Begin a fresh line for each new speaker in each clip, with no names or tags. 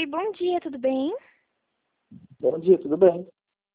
Oi, bom dia, tudo bem?
Bom dia, tudo bem?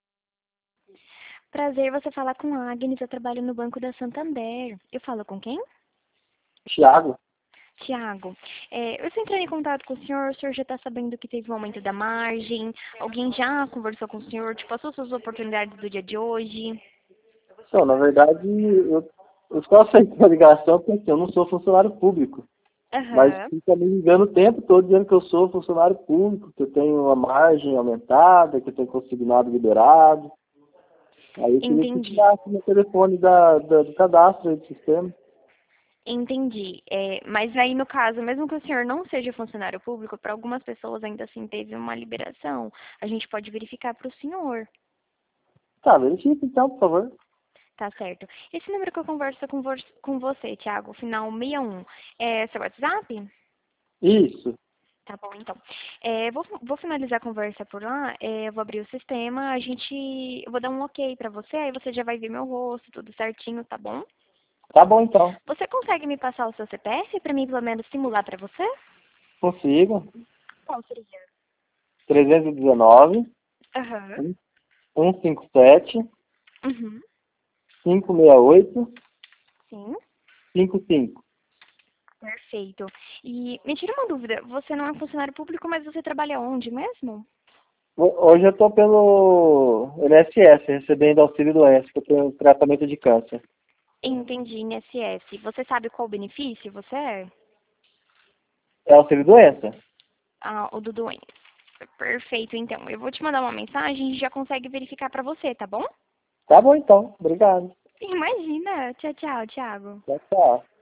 Prazer você falar com a Agnes, eu trabalho no Banco da Santander. Eu falo com quem?
Tiago?
Tiago. Eu estou entrando em contato com o senhor já está sabendo que teve um aumento da margem, alguém já conversou com o senhor, te passou suas oportunidades do dia de hoje?
Então, na verdade, eu só aceitei a ligação porque assim, eu não sou funcionário público. Mas
Aham,
fica me ligando o tempo todo dizendo que eu sou funcionário público, que eu tenho uma margem aumentada, que eu tenho consignado liberado. Aí eu queria que
entendi.
tirasse meu telefone do cadastro aí do sistema.
Entendi. Mas aí, no caso, mesmo que o senhor não seja funcionário público, para algumas pessoas ainda assim teve uma liberação. A gente pode verificar para o senhor.
Tá, verifica então, por favor.
Tá certo. Esse número que eu converso com você, Thiago, final 61, é seu WhatsApp?
Isso.
Tá bom, então. Vou finalizar a conversa por lá, eu vou abrir o sistema, eu vou dar um ok pra você, aí você já vai ver meu rosto, tudo certinho, tá bom?
Tá bom então.
Você consegue me passar o seu CPF pra mim, pelo menos, simular pra você?
Consigo.
Qual seria?
319
Aham.
157
Uhum.
568
Sim.
55.
Perfeito. E me tira uma dúvida, você não é funcionário público, mas você trabalha onde mesmo?
Hoje eu estou pelo INSS, recebendo auxílio doença, que eu tenho tratamento de câncer.
Entendi, INSS. Você sabe qual benefício você é?
É auxílio doença?
Ah, o do doença. Perfeito, então. Eu vou te mandar uma mensagem e já consegue verificar pra você, tá bom?
Tá bom então, obrigado.
Imagina. Tchau, tchau, Thiago.
Tchau, tchau.